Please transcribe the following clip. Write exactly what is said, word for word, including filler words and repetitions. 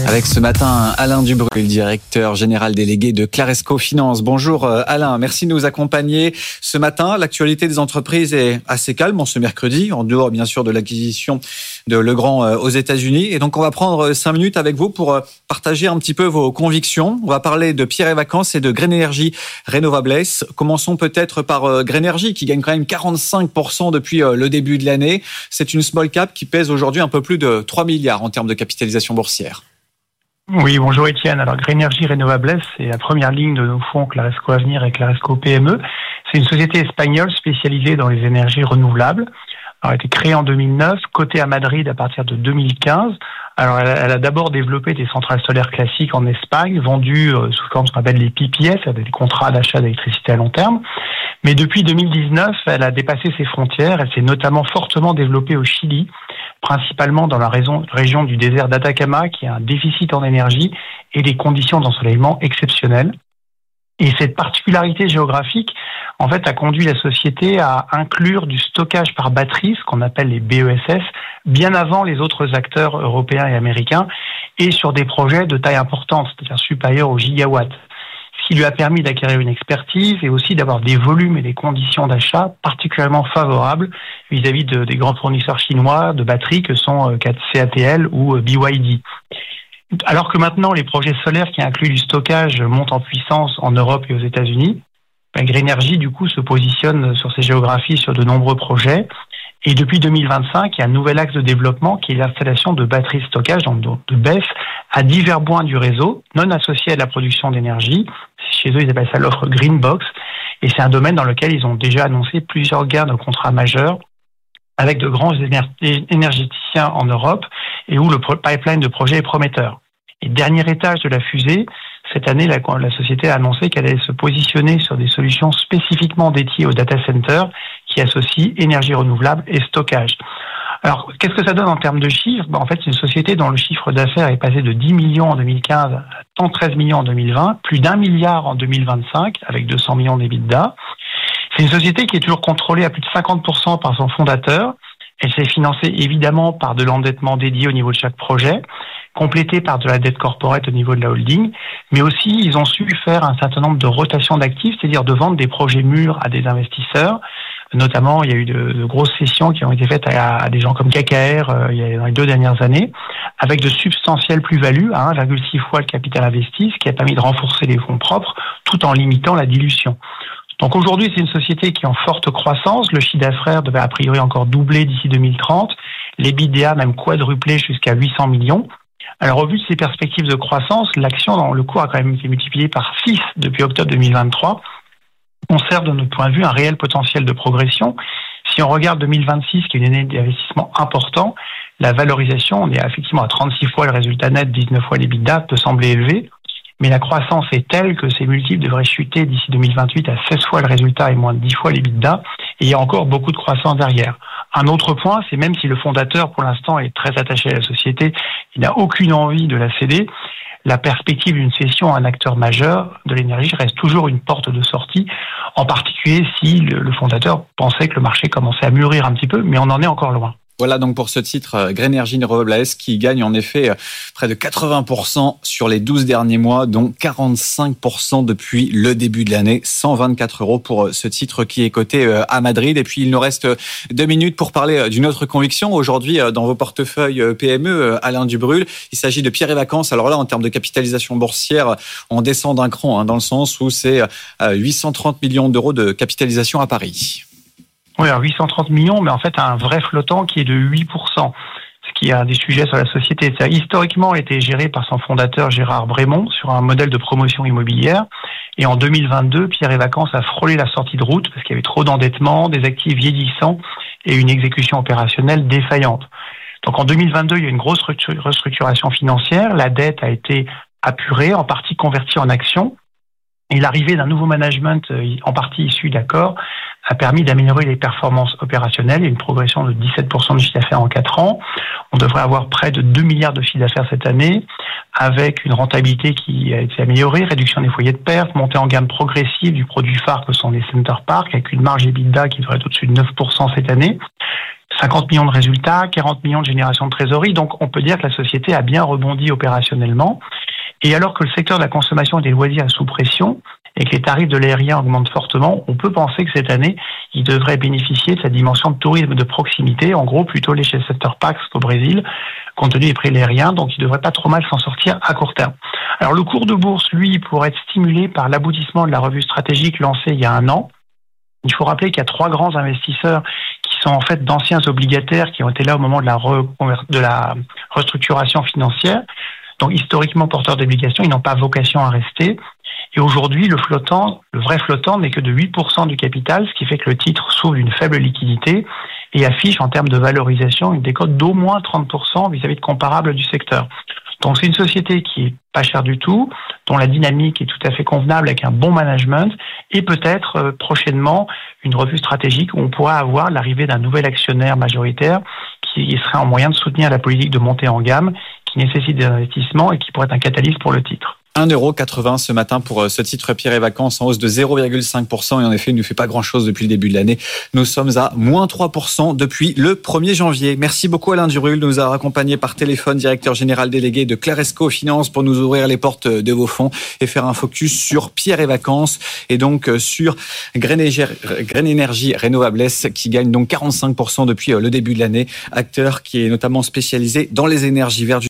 Avec ce matin, Alain Dubrul, directeur général délégué de Claresco Finance. Bonjour Alain, merci de nous accompagner ce matin. L'actualité des entreprises est assez calme en ce mercredi, en dehors bien sûr de l'acquisition de Legrand aux États-Unis. Et donc on va prendre cinq minutes avec vous pour partager un petit peu vos convictions. On va parler de Pierre et Vacances et de Green Energy Renovables. Commençons peut-être par Green Energy qui gagne quand même quarante-cinq pour cent depuis le début de l'année. C'est une small cap qui pèse aujourd'hui un peu plus de trois milliards en termes de capitalisation boursière. Oui, bonjour Étienne. Alors Green Energy Renovables, c'est la première ligne de nos fonds Claresco Avenir et Claresco P M E. C'est une société espagnole spécialisée dans les énergies renouvelables. Alors, elle a été créée en deux mille neuf, cotée à Madrid à partir de deux mille quinze. Alors, elle a, elle a d'abord développé des centrales solaires classiques en Espagne, vendues euh, sous forme ce qu'on appelle les P P S, des contrats d'achat d'électricité à long terme. Mais depuis deux mille dix-neuf, elle a dépassé ses frontières. Elle s'est notamment fortement développée au Chili, principalement dans la raison, région du désert d'Atacama, qui a un déficit en énergie et des conditions d'ensoleillement exceptionnelles. Et cette particularité géographique, en fait, a conduit la société à inclure du stockage par batterie, ce qu'on appelle les B E S S, bien avant les autres acteurs européens et américains, et sur des projets de taille importante, c'est-à-dire supérieurs aux gigawatts. Ce qui lui a permis d'acquérir une expertise et aussi d'avoir des volumes et des conditions d'achat particulièrement favorables vis-à-vis de, des grands fournisseurs chinois de batteries que sont C A T L ou B Y D. Alors que maintenant, les projets solaires qui incluent du stockage montent en puissance en Europe et aux États-Unis, ben Green Energy, du coup, se positionne sur ces géographies sur de nombreux projets. Et depuis deux mille vingt-cinq, il y a un nouvel axe de développement qui est l'installation de batteries de stockage, donc de B E S, à divers points du réseau, non associés à la production d'énergie. Chez eux, ils appellent ça l'offre Green Box. Et c'est un domaine dans lequel ils ont déjà annoncé plusieurs gains de contrats majeurs avec de grands énergéticiens en Europe et où le pipeline de projets est prometteur. Et dernier étage de la fusée, cette année, la, la société a annoncé qu'elle allait se positionner sur des solutions spécifiquement dédiées au data center qui associent énergie renouvelable et stockage. Alors, qu'est-ce que ça donne en termes de chiffres ? Ben, en fait, c'est une société dont le chiffre d'affaires est passé de dix millions en deux mille quinze à cent treize millions en deux mille vingt, plus d'un milliard en deux mille vingt-cinq, avec deux cents millions d'EBITDA. C'est une société qui est toujours contrôlée à plus de cinquante pour cent par son fondateur. Elle s'est financée évidemment par de l'endettement dédié au niveau de chaque projet, complété par de la dette corporate au niveau de la holding, mais aussi ils ont su faire un certain nombre de rotations d'actifs, c'est-à-dire de vendre des projets mûrs à des investisseurs. Notamment, il y a eu de, de grosses cessions qui ont été faites à, à des gens comme K K R euh, il y a, dans les deux dernières années, avec de substantielles plus-values à un virgule six fois le capital investi, ce qui a permis de renforcer les fonds propres tout en limitant la dilution. Donc aujourd'hui, c'est une société qui est en forte croissance. Le chiffre d'affaires devait a priori encore doubler d'ici deux mille trente. L'EBITDA même quadrupler jusqu'à huit cents millions. Alors au vu de ces perspectives de croissance, l'action dans le cours a quand même été multipliée par six depuis octobre deux mille vingt-trois. Conserve de notre point de vue un réel potentiel de progression. Si on regarde deux mille vingt-six, qui est une année d'investissement important, la valorisation, on est effectivement à trente-six fois le résultat net, dix-neuf fois l'EBITDA, peut sembler élevé. Mais la croissance est telle que ces multiples devraient chuter d'ici deux mille vingt-huit à seize fois le résultat et moins de dix fois l'EBITDA. Et il y a encore beaucoup de croissance derrière. Un autre point, c'est même si le fondateur, pour l'instant, est très attaché à la société, il n'a aucune envie de la céder, la perspective d'une cession à un acteur majeur de l'énergie reste toujours une porte de sortie, en particulier si le fondateur pensait que le marché commençait à mûrir un petit peu, mais on en est encore loin. Voilà donc pour ce titre Green Energy Renovables qui gagne en effet près de quatre-vingts pour cent sur les douze derniers mois, dont quarante-cinq pour cent depuis le début de l'année. cent vingt-quatre euros pour ce titre qui est coté à Madrid. Et puis il nous reste deux minutes pour parler d'une autre conviction. Aujourd'hui dans vos portefeuilles P M E, Alain Dubrul, il s'agit de Pierre et Vacances. Alors là, en termes de capitalisation boursière, on descend d'un cran hein, dans le sens où c'est huit cent trente millions d'euros de capitalisation à Paris. Oui, alors huit cent trente millions, mais en fait un vrai flottant qui est de huit pour cent, ce qui est un des sujets sur la société. Ça a historiquement été géré par son fondateur Gérard Brémond sur un modèle de promotion immobilière. Et en deux mille vingt-deux, Pierre et Vacances a frôlé la sortie de route parce qu'il y avait trop d'endettement, des actifs vieillissants et une exécution opérationnelle défaillante. Donc en deux mille vingt-deux, il y a eu une grosse restructuration financière. La dette a été apurée, en partie convertie en actions. Et l'arrivée d'un nouveau management, en partie issu d'accords, a permis d'améliorer les performances opérationnelles et une progression de dix-sept pour cent de chiffre d'affaires en quatre ans. On devrait avoir près de deux milliards de chiffre d'affaires cette année, avec une rentabilité qui a été améliorée, réduction des foyers de perte, montée en gamme progressive du produit phare que sont les Center Parcs, avec une marge EBITDA qui devrait être au-dessus de neuf pour cent cette année. cinquante millions de résultats, quarante millions de génération de trésorerie. Donc, on peut dire que la société a bien rebondi opérationnellement. Et alors que le secteur de la consommation et des loisirs est sous pression et que les tarifs de l'aérien augmentent fortement, on peut penser que cette année, il devrait bénéficier de sa dimension de tourisme de proximité, en gros plutôt les Center Parcs au Brésil, compte tenu des prix de l'aérien, donc il devrait pas trop mal s'en sortir à court terme. Alors le cours de bourse, lui, pourrait être stimulé par l'aboutissement de la revue stratégique lancée il y a un an. Il faut rappeler qu'il y a trois grands investisseurs qui sont en fait d'anciens obligataires qui ont été là au moment de la, re- de la restructuration financière. Donc historiquement porteurs d'obligations, ils n'ont pas vocation à rester. Et aujourd'hui, le flottant, le vrai flottant n'est que de huit pour cent du capital, ce qui fait que le titre s'ouvre d'une faible liquidité et affiche en termes de valorisation une décote d'au moins trente pour cent vis-à-vis de comparables du secteur. Donc c'est une société qui est pas chère du tout, dont la dynamique est tout à fait convenable avec un bon management et peut-être euh, prochainement une revue stratégique où on pourra avoir l'arrivée d'un nouvel actionnaire majoritaire qui serait en moyen de soutenir la politique de montée en gamme qui nécessite des investissements et qui pourrait être un catalyse pour le titre. un euro quatre-vingts ce matin pour ce titre Pierre et Vacances en hausse de zéro virgule cinq pour cent et en effet il ne fait pas grand-chose depuis le début de l'année. Nous sommes à moins trois pour cent depuis le premier janvier. Merci beaucoup Alain Durulle de nous avoir accompagnés par téléphone, directeur général délégué de Claresco Finance pour nous ouvrir les portes de vos fonds et faire un focus sur Pierre et Vacances et donc sur Green Energy Renovables qui gagne donc quarante-cinq pour cent depuis le début de l'année, acteur qui est notamment spécialisé dans les énergies vertes.